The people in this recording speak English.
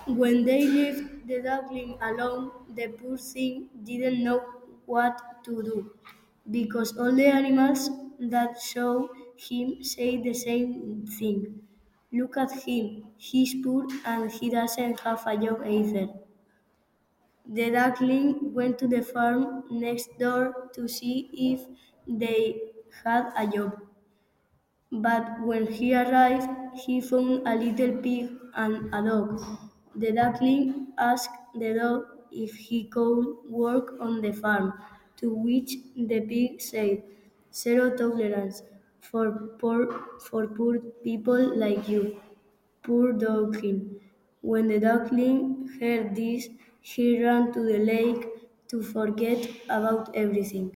When they left the duckling alone, the poor thing didn't know what to do, because all the animals that saw him said the same thing. Look at him, he's poor and he doesn't have a job either. The duckling went to the farm next door to see if they had a job. But when he arrived, he found a little pig and a dog. The duckling asked the dog if he could work on the farm, to which the pig said, "Zero tolerance for poor people like you, poor duckling." When the duckling heard this, he ran to the lake to forget about everything.